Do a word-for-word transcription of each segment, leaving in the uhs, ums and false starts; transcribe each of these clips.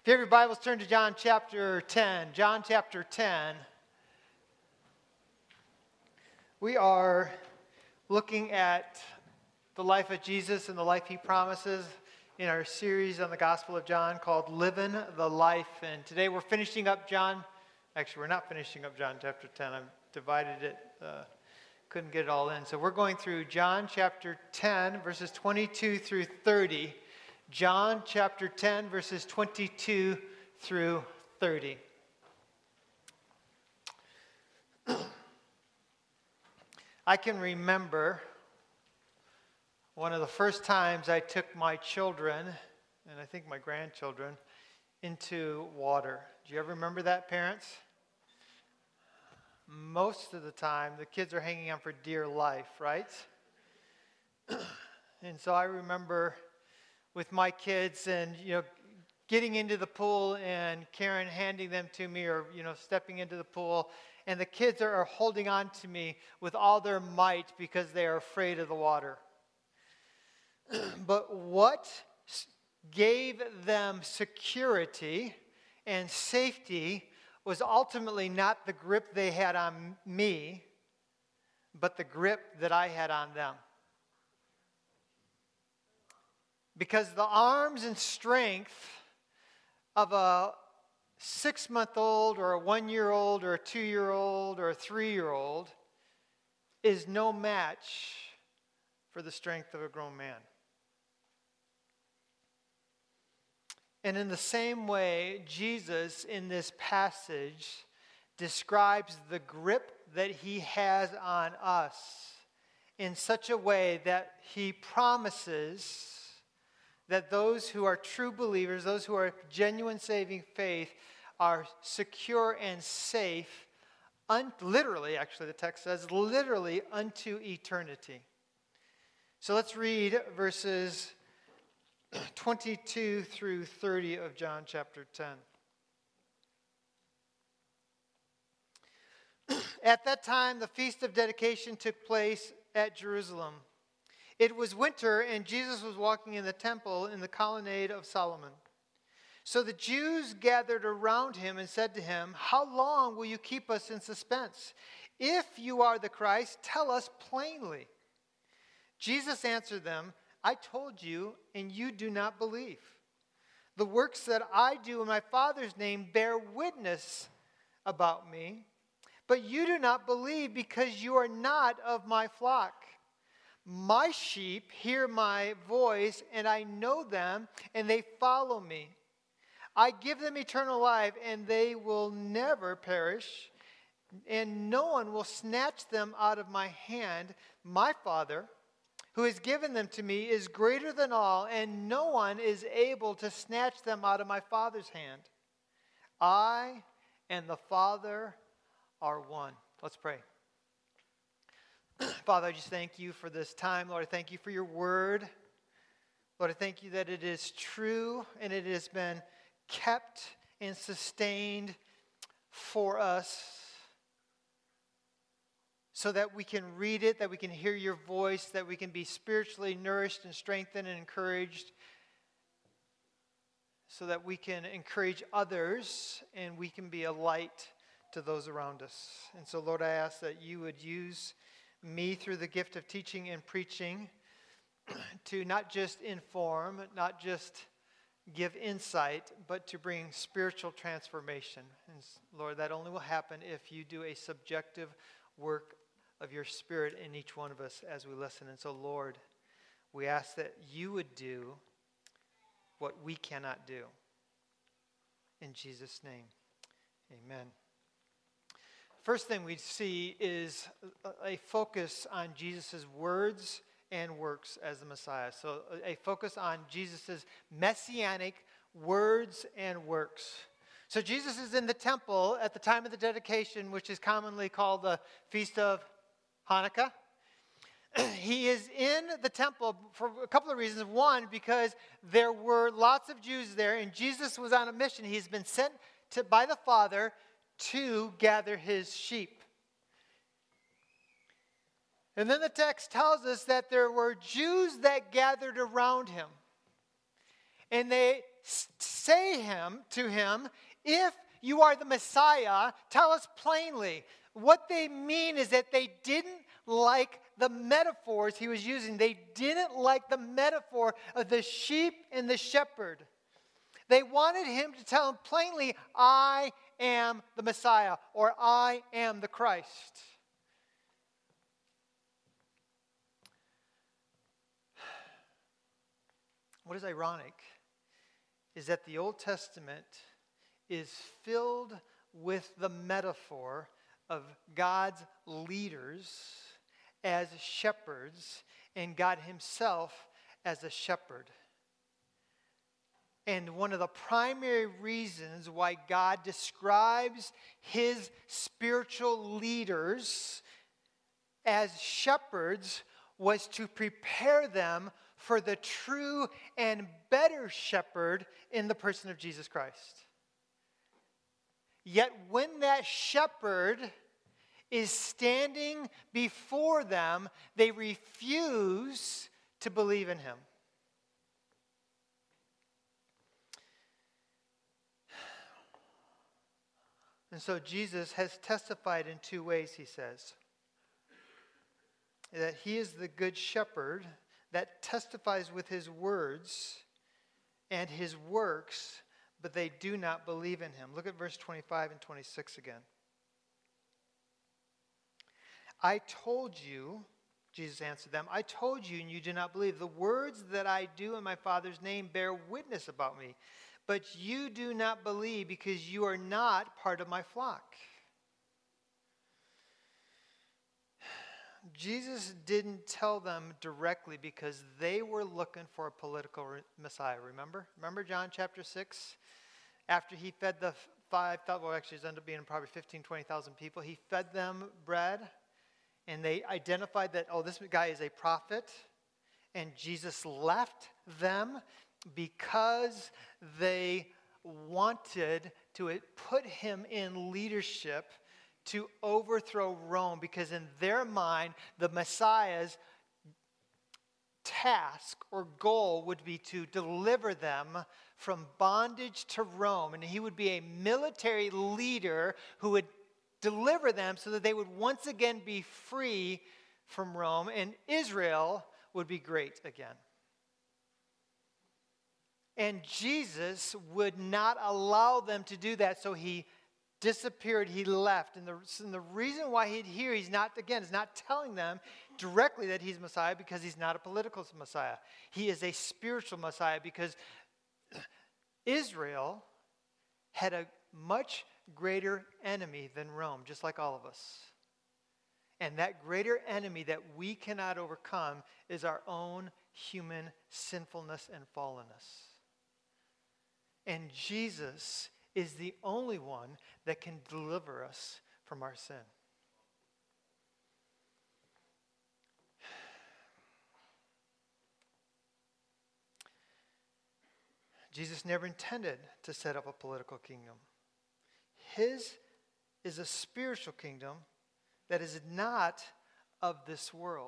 If you have your Bibles, turn to John chapter ten. John chapter ten. We are looking at the life of Jesus and the life he promises in our series on the Gospel of John called Living the Life. And today we're finishing up John. Actually, we're not finishing up John chapter ten. I've divided it. Uh, couldn't get it all in. So we're going through John chapter ten, verses twenty-two through thirty. John chapter ten, verses twenty-two through thirty. I can remember one of the first times I took my children, and I think my grandchildren, into water. Do you ever remember that, parents? Most of the time, the kids are hanging on for dear life, right? And so I remember with my kids and, you know, getting into the pool and Karen handing them to me, or, you know, stepping into the pool, and the kids are holding on to me with all their might because they are afraid of the water. But what gave them security and safety was ultimately not the grip they had on me, but the grip that I had on them. Because the arms and strength of a six-month-old or a one-year-old or a two-year-old or a three-year-old is no match for the strength of a grown man. And in the same way, Jesus in this passage describes the grip that he has on us in such a way that he promises that those who are true believers, those who are genuine saving faith, are secure and safe, un- literally, actually the text says, literally unto eternity. So let's read verses twenty-two through thirty of John chapter ten. At that time, the feast of dedication took place at Jerusalem. It was winter, and Jesus was walking in the temple in the colonnade of Solomon. So the Jews gathered around him and said to him, "How long will you keep us in suspense? If you are the Christ, tell us plainly." Jesus answered them, "I told you, and you do not believe. The works that I do in my Father's name bear witness about me, but you do not believe because you are not of my flock. My sheep hear my voice, and I know them, and they follow me. I give them eternal life, and they will never perish, and no one will snatch them out of my hand. My Father, who has given them to me, is greater than all, and no one is able to snatch them out of my Father's hand. I and the Father are one." Let's pray. Father, I just thank you for this time. Lord, I thank you for your word. Lord, I thank you that it is true and it has been kept and sustained for us so that we can read it, that we can hear your voice, that we can be spiritually nourished and strengthened and encouraged, so that we can encourage others and we can be a light to those around us. And so, Lord, I ask that you would use me through the gift of teaching and preaching to not just inform, not just give insight, but to bring spiritual transformation. And Lord, that only will happen if you do a subjective work of your Spirit in each one of us as we listen. And so, Lord, we ask that you would do what we cannot do. In Jesus' name, amen. First thing we see is a focus on Jesus' words and works as the Messiah. So a focus on Jesus' messianic words and works. So Jesus is in the temple at the time of the dedication, which is commonly called the Feast of Hanukkah. He is in the temple for a couple of reasons. One, because there were lots of Jews there, and Jesus was on a mission. He's been sent to, by the Father to gather his sheep. And then the text tells us that there were Jews that gathered around him. And they say him to him, if you are the Messiah, tell us plainly. What they mean is that they didn't like the metaphors he was using. They didn't like the metaphor of the sheep and the shepherd. They wanted him to tell them plainly, I am the Messiah, or I am the Christ. What is ironic is that the Old Testament is filled with the metaphor of God's leaders as shepherds and God himself as a shepherd. And one of the primary reasons why God describes his spiritual leaders as shepherds was to prepare them for the true and better shepherd in the person of Jesus Christ. Yet when that shepherd is standing before them, they refuse to believe in him. And so Jesus has testified in two ways, he says. That he is the good shepherd that testifies with his words and his works, but they do not believe in him. Look at verse twenty-five and twenty-six again. I told you, Jesus answered them, I told you and you do not believe. The words that I do in my Father's name bear witness about me. But you do not believe because you are not part of my flock. Jesus didn't tell them directly because they were looking for a political Messiah. Remember? Remember John chapter six? After he fed the five thousand, well actually it ended up being probably fifteen, twenty thousand people. He fed them bread and they identified that, oh, this guy is a prophet. And Jesus left them because they wanted to put him in leadership to overthrow Rome, because in their mind, the Messiah's task or goal would be to deliver them from bondage to Rome. And he would be a military leader who would deliver them so that they would once again be free from Rome, and Israel would be great again. And Jesus would not allow them to do that, so he disappeared, he left. And the, and the reason why he'd here, he's not, again, is not telling them directly that he's Messiah, because he's not a political Messiah. He is a spiritual Messiah, because Israel had a much greater enemy than Rome, just like all of us. And that greater enemy that we cannot overcome is our own human sinfulness and fallenness. And Jesus is the only one that can deliver us from our sin. Jesus never intended to set up a political kingdom. His is a spiritual kingdom that is not of this world.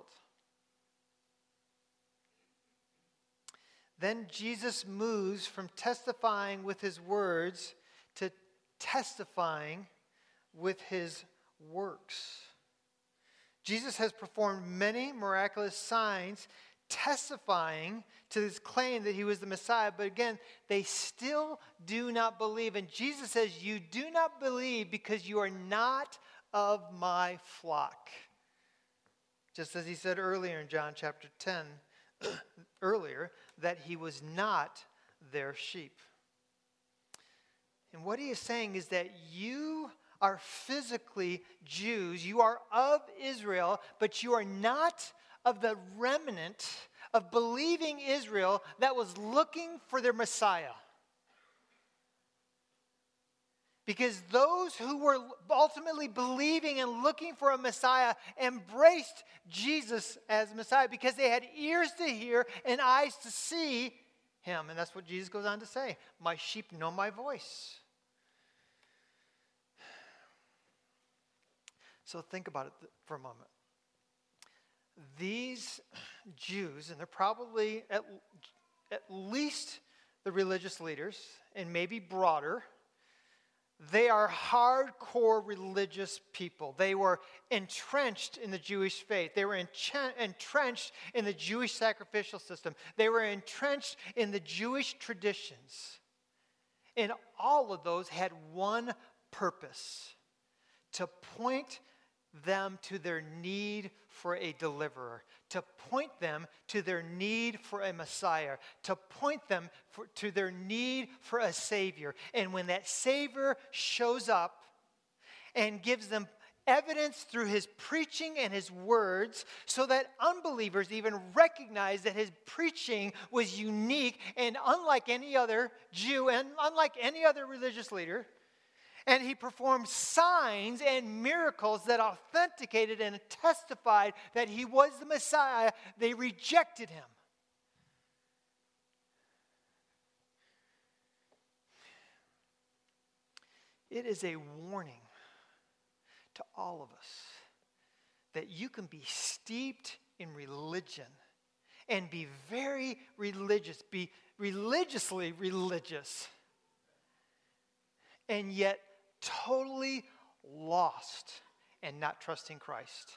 Then Jesus moves from testifying with his words to testifying with his works. Jesus has performed many miraculous signs testifying to this claim that he was the Messiah, but again, they still do not believe. And Jesus says, you do not believe because you are not of my flock. Just as he said earlier in John chapter ten, earlier, that he was not their sheep. And what he is saying is that you are physically Jews, you are of Israel, but you are not of the remnant of believing Israel that was looking for their Messiah. Because those who were ultimately believing and looking for a Messiah embraced Jesus as Messiah because they had ears to hear and eyes to see him. And that's what Jesus goes on to say. My sheep know my voice. So think about it for a moment. These Jews, and they're probably at, at least the religious leaders, and maybe broader, they are hardcore religious people. They were entrenched in the Jewish faith. They were entrenched in the Jewish sacrificial system. They were entrenched in the Jewish traditions. And all of those had one purpose: to point them to their need for a deliverer, to point them to their need for a Messiah, to point them for, to their need for a Savior. And when that Savior shows up and gives them evidence through his preaching and his words, so that unbelievers even recognize that his preaching was unique and unlike any other Jew and unlike any other religious leader, and he performed signs and miracles that authenticated and testified that he was the Messiah, they rejected him. It is a warning to all of us that you can be steeped in religion and be very religious, be religiously religious, and yet totally lost and not trusting Christ.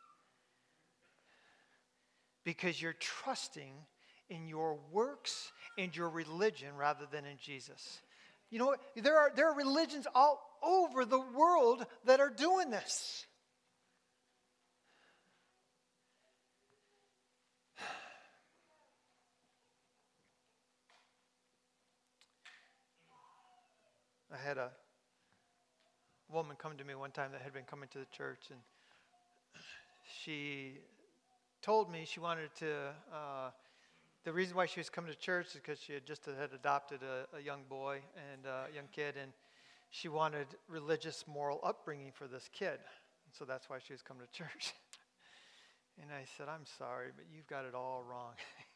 Because you're trusting in your works and your religion rather than in Jesus. You know what? There are, there are religions all over the world that are doing this. I had a woman come to me one time that had been coming to the church, and she told me she wanted to, uh, the reason why she was coming to church is because she had just had adopted a, a young boy and a young kid, and she wanted religious moral upbringing for this kid. And so that's why she was coming to church. And I said, I'm sorry, but you've got it all wrong.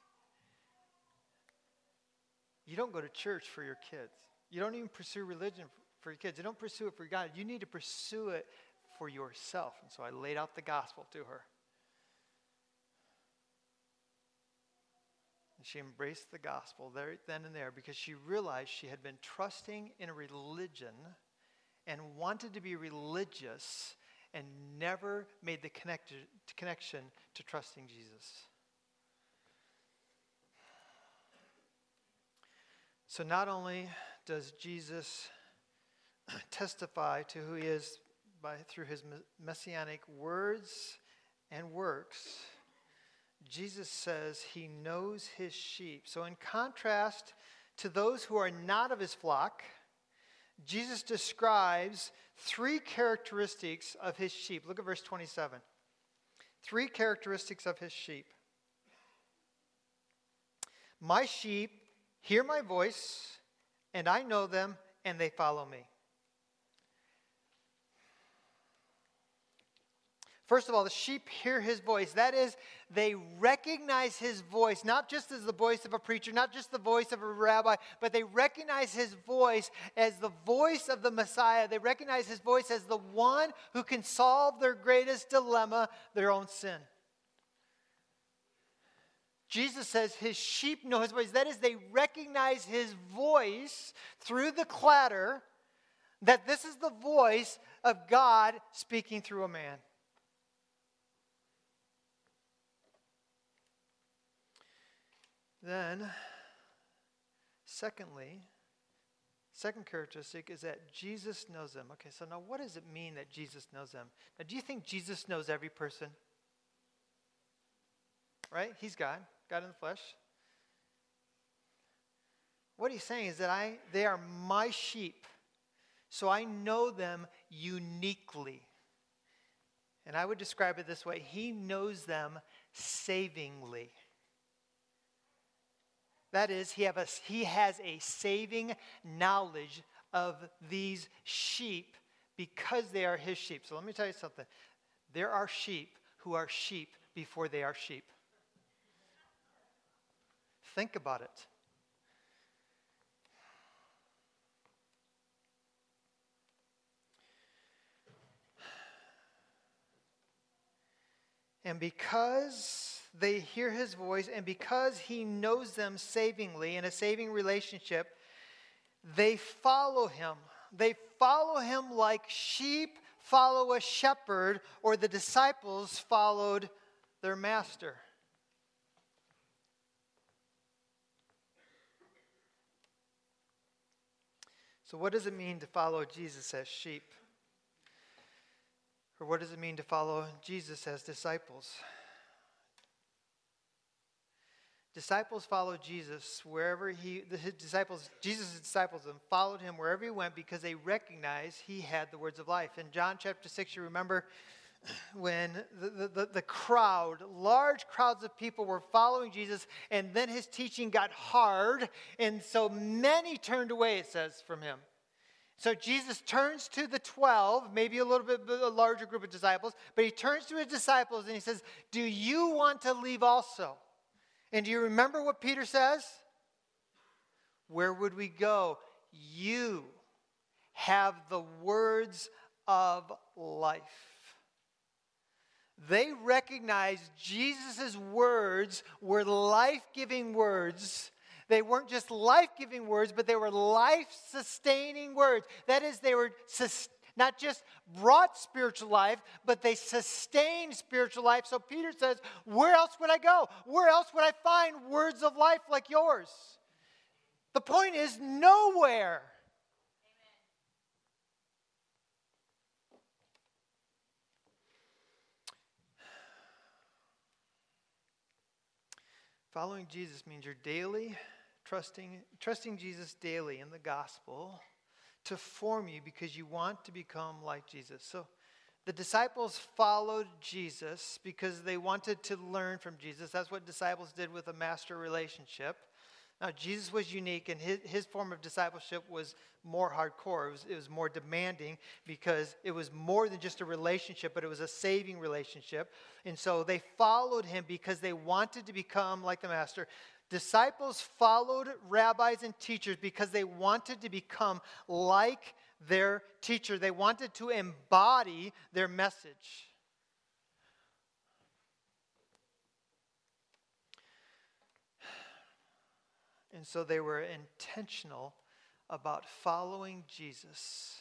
You don't go to church for your kids. You don't even pursue religion for your kids. You don't pursue it for God. You need to pursue it for yourself. And so I laid out the gospel to her. And she embraced the gospel there, then and there, because she realized she had been trusting in a religion and wanted to be religious and never made the connect- connection to trusting Jesus. So not only does Jesus testify to who he is by through his messianic words and works, Jesus says he knows his sheep. So in contrast to those who are not of his flock, Jesus describes three characteristics of his sheep. Look at verse twenty-seven. Three characteristics of his sheep. My sheep hear my voice, and I know them, and they follow me. First of all, the sheep hear his voice. That is, they recognize his voice, not just as the voice of a preacher, not just the voice of a rabbi, but they recognize his voice as the voice of the Messiah. They recognize his voice as the one who can solve their greatest dilemma, their own sin. Jesus says his sheep know his voice. That is, they recognize his voice through the clatter, that this is the voice of God speaking through a man. Then, secondly, second characteristic is that Jesus knows them. Okay, so now what does it mean that Jesus knows them? Now, do you think Jesus knows every person? Right? He's God, God in the flesh. What he's saying is that I, they are my sheep, so I know them uniquely. And I would describe it this way: he knows them savingly. That is, he, have a, he has a saving knowledge of these sheep because they are his sheep. So let me tell you something. There are sheep who are sheep before they are sheep. Think about it. And because they hear his voice, and because he knows them savingly in a saving relationship, they follow him. They follow him like sheep follow a shepherd, or the disciples followed their master. So what does it mean to follow Jesus as sheep? Or what does it mean to follow Jesus as disciples? Disciples followed Jesus wherever he, the his disciples, Jesus' disciples and followed him wherever he went because they recognized he had the words of life. In John chapter six, you remember when the, the, the crowd, large crowds of people were following Jesus, and then his teaching got hard, and so many turned away, it says, from him. So Jesus turns to the twelve, maybe a little bit a larger group of disciples, but he turns to his disciples and he says, do you want to leave also? And do you remember what Peter says? Where would we go? You have the words of life. They recognized Jesus' words were life-giving words. They weren't just life-giving words, but they were life-sustaining words. That is, they were sus- not just brought spiritual life, but they sustained spiritual life. So Peter says, where else would I go? Where else would I find words of life like yours? The point is, nowhere. Following Jesus means you're daily trusting, trusting Jesus daily in the gospel to form you because you want to become like Jesus. So the disciples followed Jesus because they wanted to learn from Jesus. That's what disciples did with a master relationship. Now, Jesus was unique, and his, his form of discipleship was more hardcore. It was, it was more demanding because it was more than just a relationship, but it was a saving relationship. And so they followed him because they wanted to become like the master. Disciples followed rabbis and teachers because they wanted to become like their teacher. They wanted to embody their message. And so they were intentional about following Jesus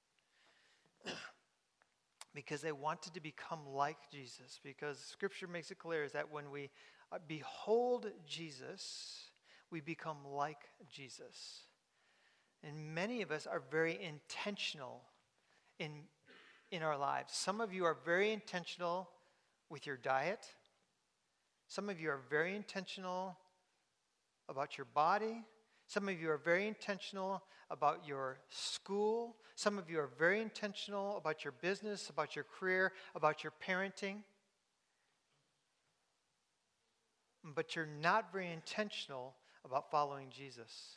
because they wanted to become like Jesus. Because Scripture makes it clear is that when we behold Jesus, we become like Jesus. And many of us are very intentional in, in our lives. Some of you are very intentional with your diet. Some of you are very intentional about your body. Some of you are very intentional about your school. Some of you are very intentional about your business, about your career, about your parenting. But you're not very intentional about following Jesus.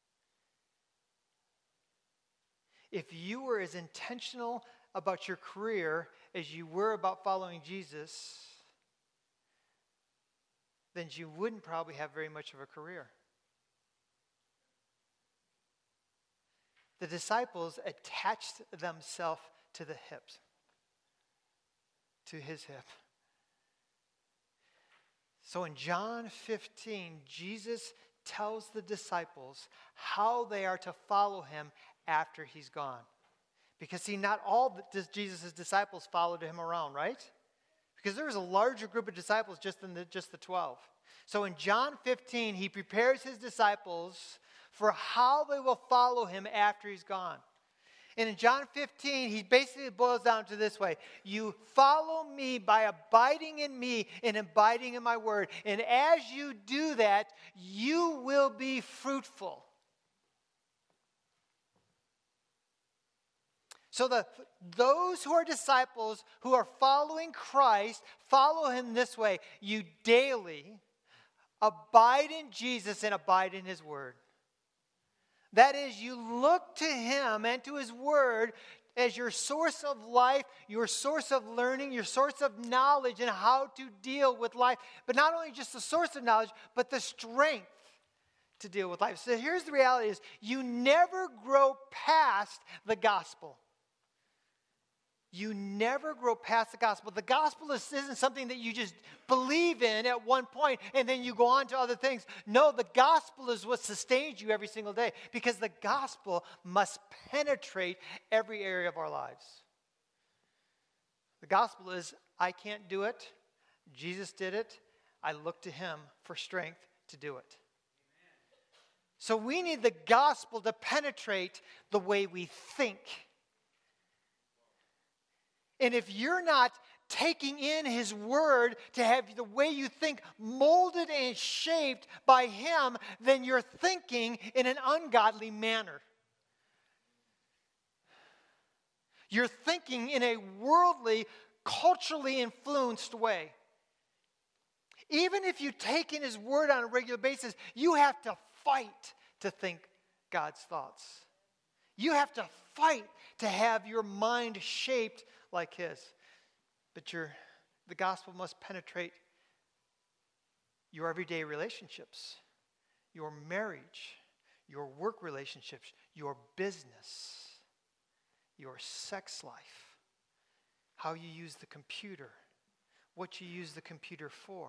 If you were as intentional about your career as you were about following Jesus, then you wouldn't probably have very much of a career. The disciples attached themselves to the hips, to his hip. So in John fifteen, Jesus tells the disciples how they are to follow him after he's gone. Because see, not all Jesus' disciples followed him around, right? Because there was a larger group of disciples just than the, just the twelve. So in John fifteen, he prepares his disciples for how they will follow him after he's gone. And in John fifteen, he basically boils down to this way. You follow me by abiding in me and abiding in my word. And as you do that, you will be fruitful. So the, those who are disciples who are following Christ, follow him this way. You daily abide in Jesus and abide in his word. That is, you look to him and to his word as your source of life, your source of learning, your source of knowledge and how to deal with life. But not only just the source of knowledge, but the strength to deal with life. So here's the reality is you never grow past the gospel. you never grow past the gospel. The gospel is, isn't something that you just believe in at one point and then you go on to other things. No, the gospel is what sustains you every single day because the gospel must penetrate every area of our lives. The gospel is, I can't do it. Jesus did it. I look to him for strength to do it. So we need the gospel to penetrate the way we think. And if you're not taking in his word to have the way you think molded and shaped by him, then you're thinking in an ungodly manner. You're thinking in a worldly, culturally influenced way. Even if you take in his word on a regular basis, you have to fight to think God's thoughts. You have to fight to have your mind shaped like his. But your, the gospel must penetrate your everyday relationships, your marriage, your work relationships, your business, your sex life, how you use the computer, what you use the computer for,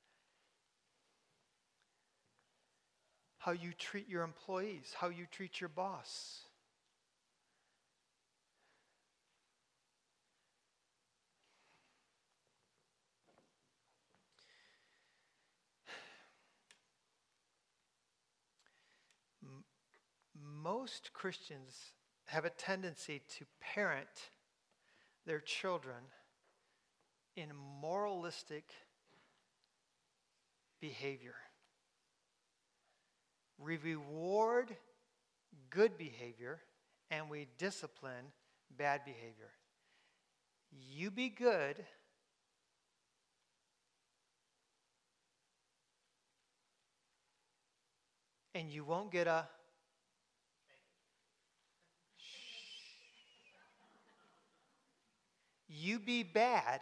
how you treat your employees, how you treat your boss. M- most Christians have a tendency to parent their children in moralistic behavior. We reward good behavior and we discipline bad behavior. You be good and you won't get a you be bad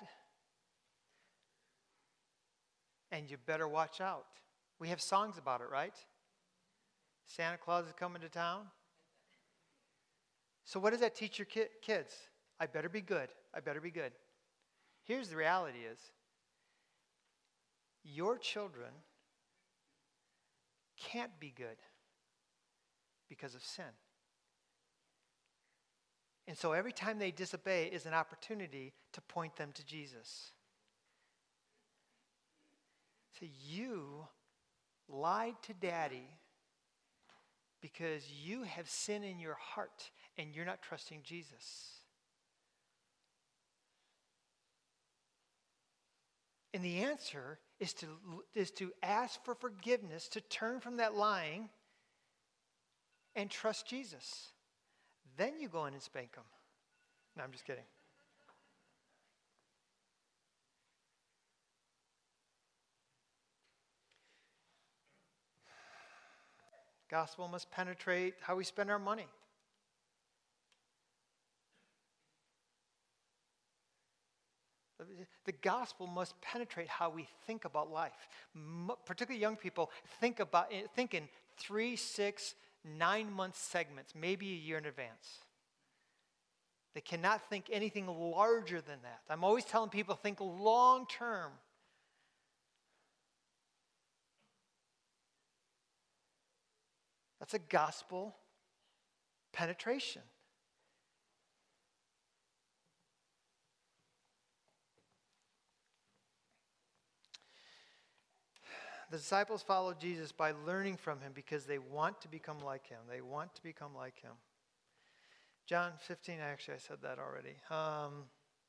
and you better watch out. We have songs about it, right? Santa Claus is coming to town. So what does that teach your ki- kids? I better be good. I better be good. Here's the reality is, your children can't be good because of sin. And so every time they disobey is an opportunity to point them to Jesus. So you lied to daddy because you have sin in your heart and you're not trusting Jesus. And the answer is to, is to ask for forgiveness, to turn from that lying and trust Jesus. Then you go in and spank them. No, I'm just kidding. Gospel must penetrate how we spend our money. The gospel must penetrate how we think about life. M- particularly young people think about think in three, six, nine month segments, maybe a year in advance. They cannot think anything larger than that. I'm always telling people think long term. That's a gospel penetration. The disciples followed Jesus by learning from him because they want to become like him. They want to become like him. John fifteen, actually I said that already. Um,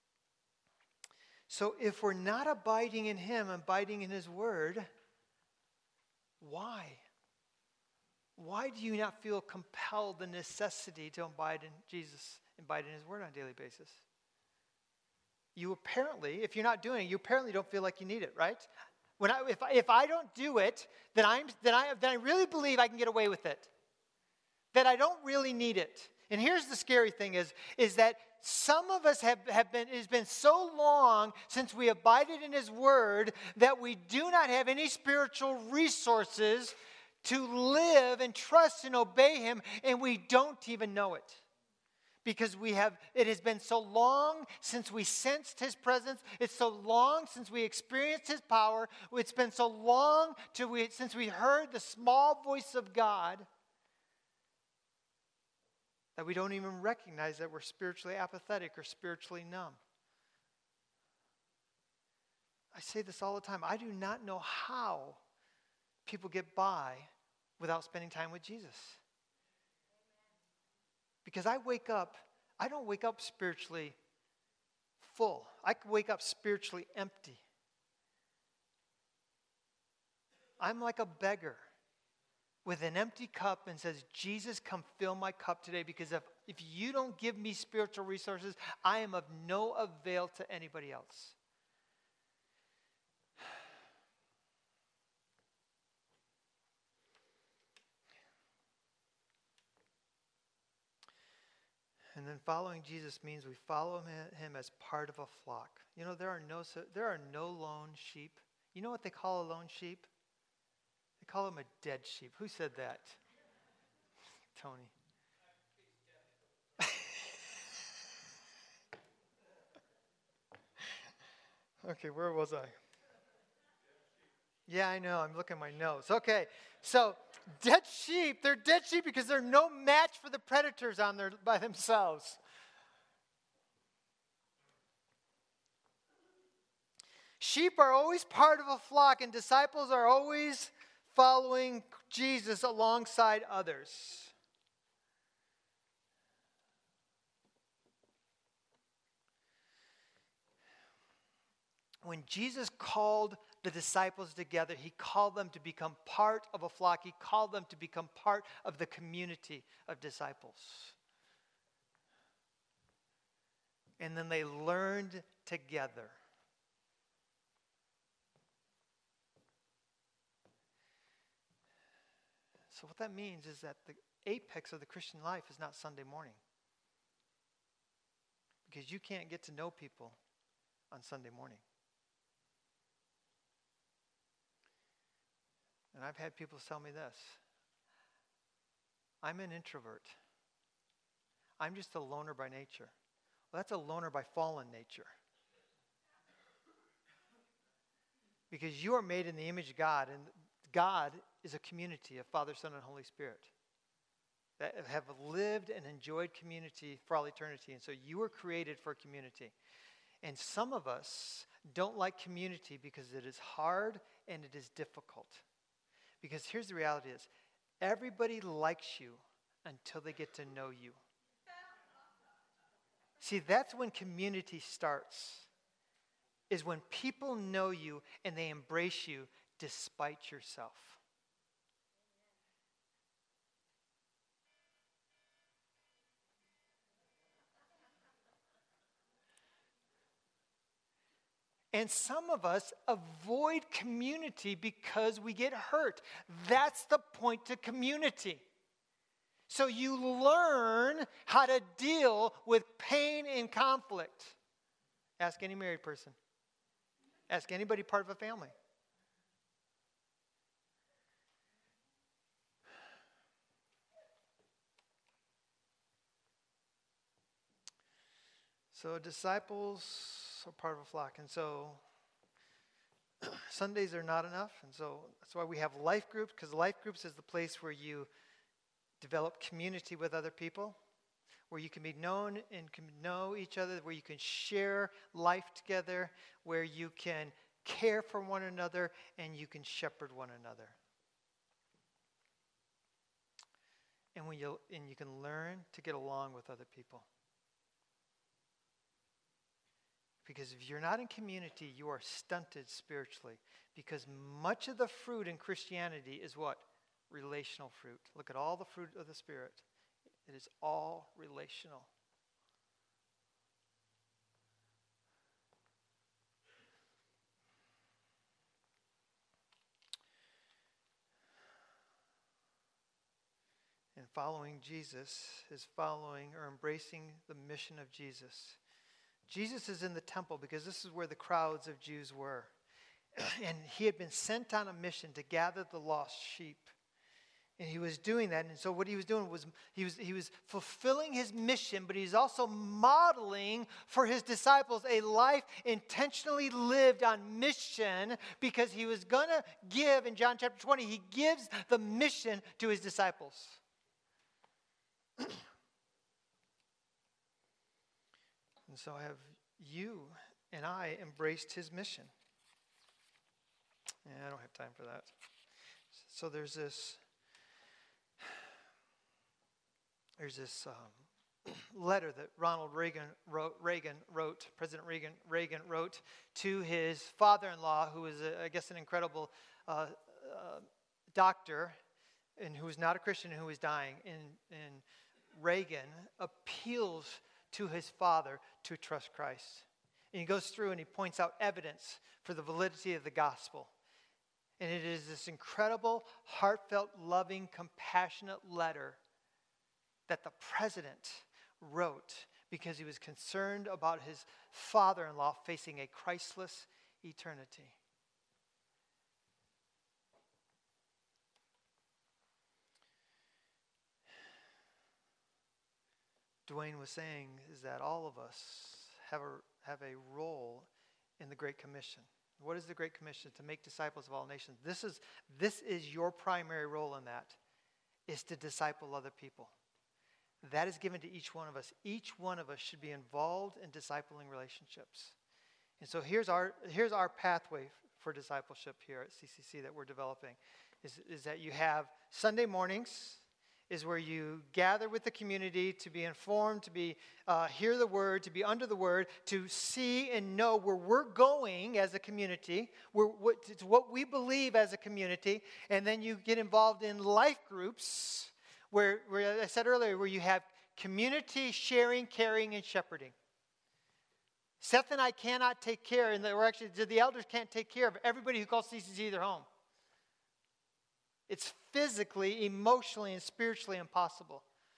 so if we're not abiding in him, abiding in his word, why? Why do you not feel compelled, the necessity to abide in Jesus, abide in his word on a daily basis? You apparently, if you're not doing it, you apparently don't feel like you need it, right? When I, if, I, if I don't do it, then, I'm, then, I, then I really believe I can get away with it. That I don't really need it. And here's the scary thing is, is that some of us have, have been, it has been so long since we abided in his word that we do not have any spiritual resources to live and trust and obey him, and we don't even know it. Because we have, it has been so long since we sensed his presence. It's so long since we experienced his power. It's been so long till we, since we heard the small voice of God that we don't even recognize that we're spiritually apathetic or spiritually numb. I say this all the time. I do not know how people get by without spending time with Jesus. Because I wake up, I don't wake up spiritually full. I wake up spiritually empty. I'm like a beggar with an empty cup and says, Jesus, come fill my cup today, because if, if you don't give me spiritual resources, I am of no avail to anybody else. And then following Jesus means we follow him as part of a flock. You know, there are no there are no lone sheep. You know what they call a lone sheep? They call him a dead sheep. Who said that? Tony. Okay, where was I? Yeah, I know. I'm looking at my notes. Okay, so dead sheep, they're dead sheep because they're no match for the predators on their by themselves. Sheep are always part of a flock, and disciples are always following Jesus alongside others. When Jesus called the disciples together, he called them to become part of a flock. He called them to become part of the community of disciples. And then they learned together. So what that means is that the apex of the Christian life is not Sunday morning. Because you can't get to know people on Sunday morning. And I've had people tell me this. I'm an introvert. I'm just a loner by nature. Well, that's a loner by fallen nature. Because you are made in the image of God, and God is a community of Father, Son, and Holy Spirit that have lived and enjoyed community for all eternity. And so you were created for community. And some of us don't like community because it is hard and it is difficult. Because here's the reality is, everybody likes you until they get to know you. See, that's when community starts, is when people know you and they embrace you despite yourself. And some of us avoid community because we get hurt. That's the point to community. So you learn how to deal with pain and conflict. Ask any married person. Ask anybody part of a family. So disciples are part of a flock. And so Sundays are not enough. And so that's why we have life groups, because life groups is the place where you develop community with other people, where you can be known and can know each other, where you can share life together, where you can care for one another, and you can shepherd one another. And when you and you can learn to get along with other people. Because if you're not in community, you are stunted spiritually. Because much of the fruit in Christianity is what? Relational fruit. Look at all the fruit of the Spirit. It is all relational. And following Jesus is following or embracing the mission of Jesus. Jesus is in the temple because this is where the crowds of Jews were. And he had been sent on a mission to gather the lost sheep. And he was doing that. And so what he was doing was he was, he was fulfilling his mission, but he's also modeling for his disciples a life intentionally lived on mission, because he was going to give, in John chapter twenty, he gives the mission to his disciples. And so have you and I embraced his mission? Yeah, I don't have time for that. So there's this There's this um, letter that Ronald Reagan wrote, Reagan wrote, President Reagan, Reagan wrote to his father-in-law, who was, a, I guess, an incredible uh, uh, doctor, and who was not a Christian, and who was dying. And, and Reagan appeals to his father to trust Christ. And he goes through and he points out evidence for the validity of the gospel. And it is this incredible, heartfelt, loving, compassionate letter that the president wrote because he was concerned about his father-in-law facing a Christless eternity. Dwayne was saying is that all of us have a, have a role in the Great Commission. What is the Great Commission? To make disciples of all nations. This is, this is your primary role in that, is to disciple other people. That is given to each one of us. Each one of us should be involved in discipling relationships. And so here's our, here's our pathway for discipleship here at C C C that we're developing, is, is that you have Sunday mornings, is where you gather with the community to be informed, to be uh, hear the word, to be under the word, to see and know where we're going as a community, where, what, it's what we believe as a community, and then you get involved in life groups, where, where I said earlier, where you have community sharing, caring, and shepherding. Seth and I cannot take care, and we're actually the elders can't take care of everybody who calls C C C their home. It's physically, emotionally, and spiritually impossible.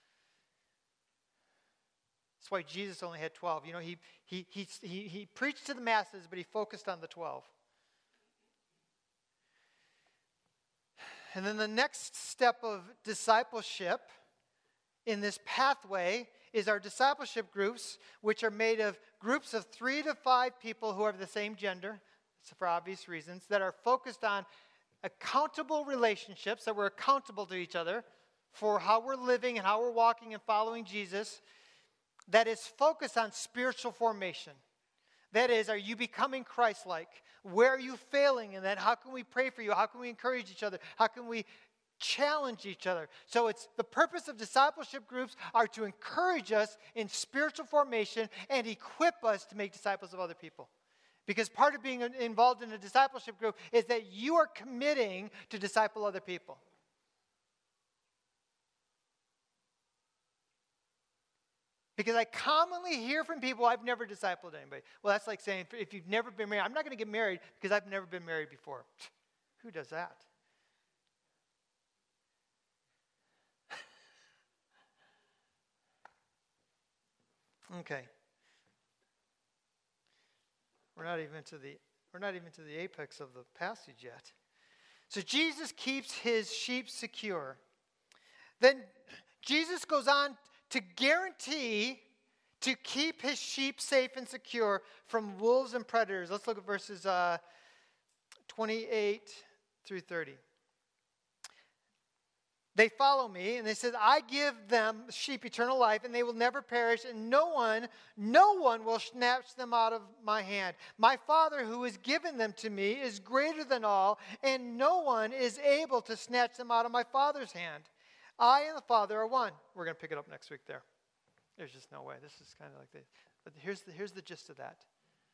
That's why Jesus only had twelve. You know, he, he, he, he, he preached to the masses, but he focused on the twelve. And then the next step of discipleship in this pathway is our discipleship groups, which are made of groups of three to five people who have the same gender, for obvious reasons, that are focused on accountable relationships, that we're accountable to each other for how we're living and how we're walking and following Jesus, that is focused on spiritual formation. That is, are you becoming Christ-like? Where are you failing in that? How can we pray for you? How can we encourage each other? How can we challenge each other? So it's the purpose of discipleship groups are to encourage us in spiritual formation and equip us to make disciples of other people. Because part of being involved in a discipleship group is that you are committing to disciple other people. Because I commonly hear from people, I've never discipled anybody. Well, that's like saying, if you've never been married, I'm not going to get married because I've never been married before. Who does that? Okay. We're not even to the we're not even to the apex of the passage yet. So Jesus keeps his sheep secure. Then Jesus goes on to guarantee to keep his sheep safe and secure from wolves and predators. Let's look at verses uh, twenty-eight through thirty. They follow me, and they said, I give them, sheep, eternal life, and they will never perish, and no one, no one will snatch them out of my hand. My Father who has given them to me is greater than all, and no one is able to snatch them out of my Father's hand. I and the Father are one. We're going to pick it up next week there. There's just no way. This is kind of like this. But here's the, here's the gist of that.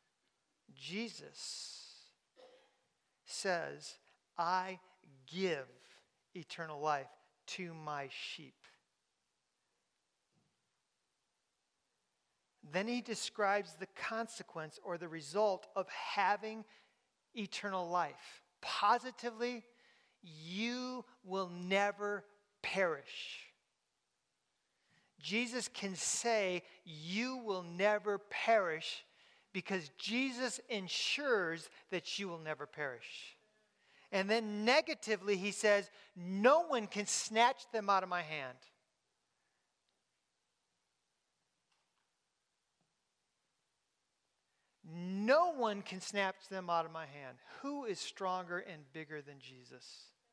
Jesus says, I give eternal life to my sheep. Then he describes the consequence or the result of having eternal life. Positively, you will never perish. Jesus can say you will never perish because Jesus ensures that you will never perish. And then negatively, he says, no one can snatch them out of my hand. No one can snatch them out of my hand. Who is stronger and bigger than Jesus?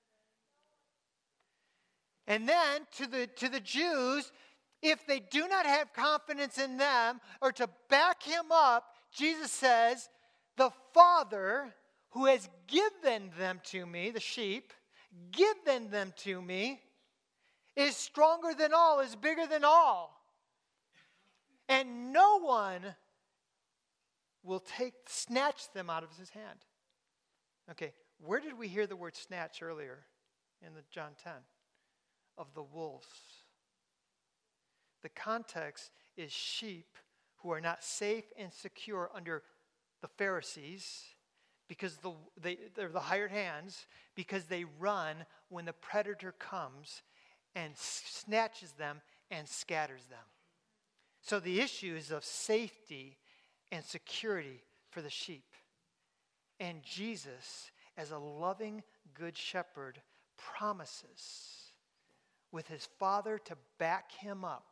And then to the, to the Jews, if they do not have confidence in them or to back him up, Jesus says, the Father who has given them to me, the sheep, given them to me, is stronger than all, is bigger than all. And no one will take, snatch them out of his hand. Okay, where did we hear the word snatch earlier in the John ten? Of the wolves. The context is sheep who are not safe and secure under the Pharisees because the, they, they're the hired hands, because they run when the predator comes and snatches them and scatters them. So the issue is of safety and security for the sheep. And Jesus, as a loving good shepherd, promises with his Father to back him up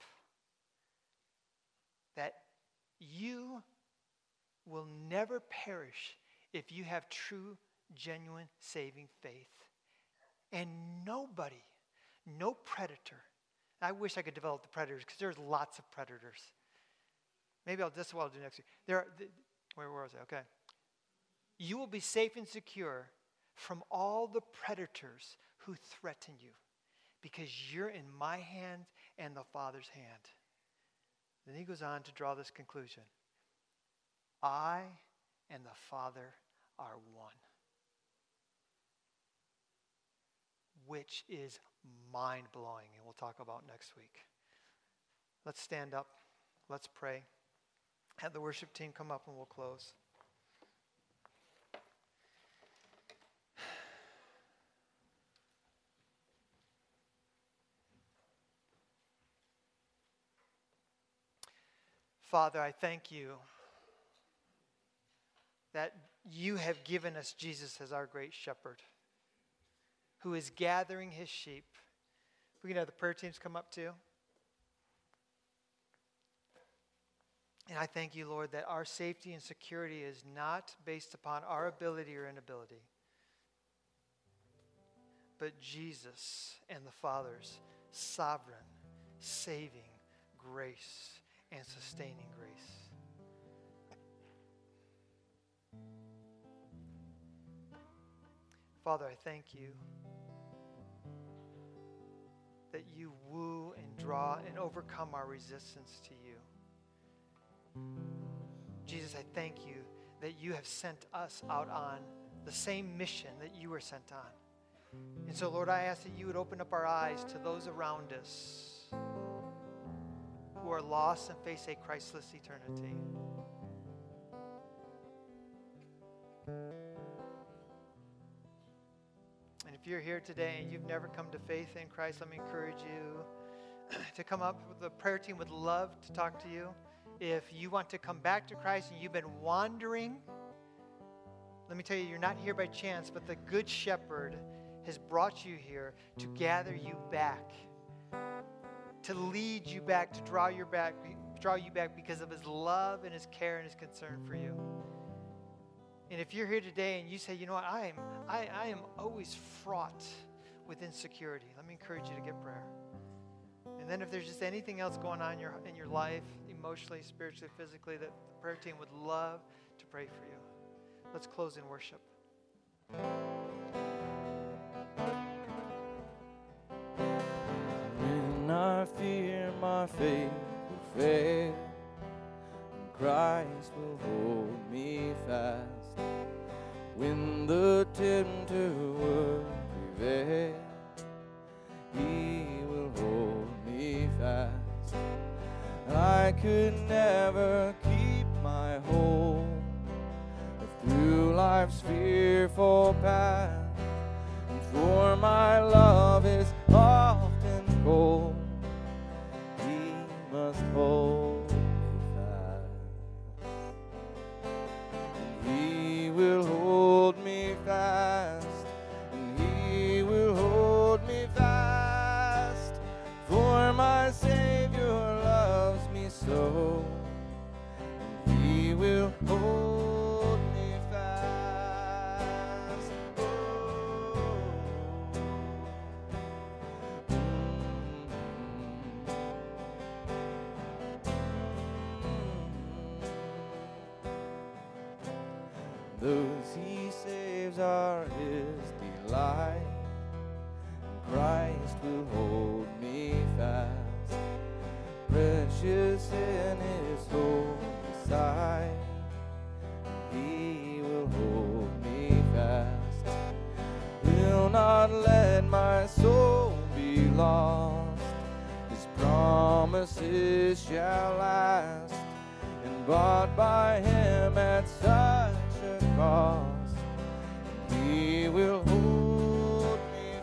that you will never perish if you have true, genuine, saving faith. And nobody, no predator, I wish I could develop the predators because there's lots of predators. Maybe I'll, this is what I'll do next week. There are, where, where was I? Okay. You will be safe and secure from all the predators who threaten you because you're in my hand and the Father's hand. Then he goes on to draw this conclusion. I and the Father are one. Which is mind-blowing, and we'll talk about next week. Let's stand up. Let's pray. Have the worship team come up and we'll close. Father, I thank you that you have given us Jesus as our great shepherd who is gathering his sheep. We can have the prayer teams come up too. And I thank you, Lord, that our safety and security is not based upon our ability or inability, but Jesus and the Father's sovereign, saving grace and sustaining grace. Father, I thank you that you woo and draw and overcome our resistance to you. Jesus, I thank you that you have sent us out on the same mission that you were sent on. And so, Lord, I ask that you would open up our eyes to those around us who are lost and face a Christless eternity. And if you're here today and you've never come to faith in Christ, let me encourage you to come up. The prayer team would love to talk to you. If you want to come back to Christ and you've been wandering, let me tell you, you're not here by chance, but the Good Shepherd has brought you here to gather you back, to lead you back, to draw you back, draw you back because of his love and his care and his concern for you. And if you're here today and you say, you know what, I am, I, I am always fraught with insecurity, let me encourage you to get prayer. And then if there's just anything else going on in your, in your life, emotionally, spiritually, physically, that the prayer team would love to pray for you. Let's close in worship. When I fear my faith will fail, and Christ will hold me fast. When the tempter would prevail, he will hold me fast. I could never keep my hold through life's fearful path, and for my love is often cold, he must hold me fast. He will hold me fast Those he saves are his delight. Christ will hold me fast, precious in his holy sight. He will hold me fast, will not let my soul be lost. His promises shall last, and bought by him at such a cost. He will hold me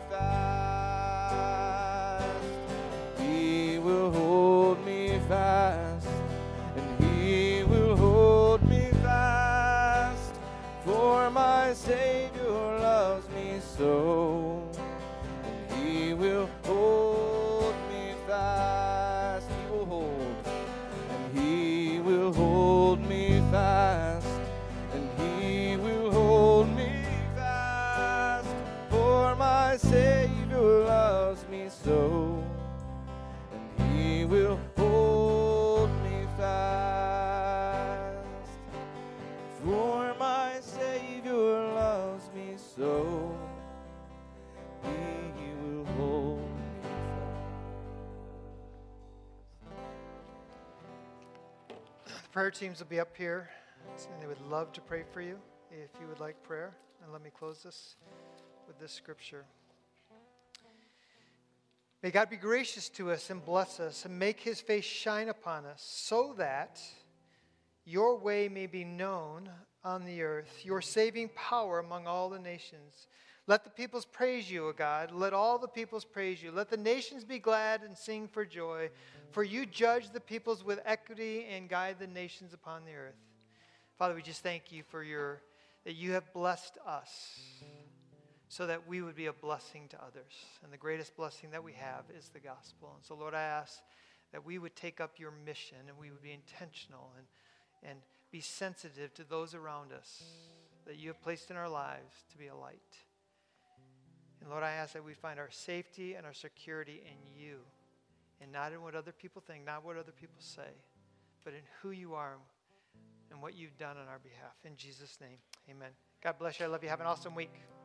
fast. He will hold me fast, and he will hold me fast. For my Savior loves me so, and he will hold me fast. He will hold, and he will hold me fast, and he will hold me fast. For my Savior loves me so, and he will hold me fast. For my Savior loves me so, he will hold me fast. The prayer teams will be up here, and they would love to pray for you if you would like prayer. And let me close this with this scripture. May God be gracious to us and bless us and make his face shine upon us, so that your way may be known on the earth, your saving power among all the nations. Let the peoples praise you, O God. Let all the peoples praise you. Let the nations be glad and sing for joy. For you judge the peoples with equity and guide the nations upon the earth. Father, we just thank you for your, that you have blessed us so that we would be a blessing to others. And the greatest blessing that we have is the gospel. And so, Lord, I ask that we would take up your mission and we would be intentional and, and be sensitive to those around us that you have placed in our lives to be a light. And Lord, I ask that we find our safety and our security in you and not in what other people think, not what other people say, but in who you are and what you've done on our behalf. In Jesus' name, amen. God bless you. I love you. Have an awesome week.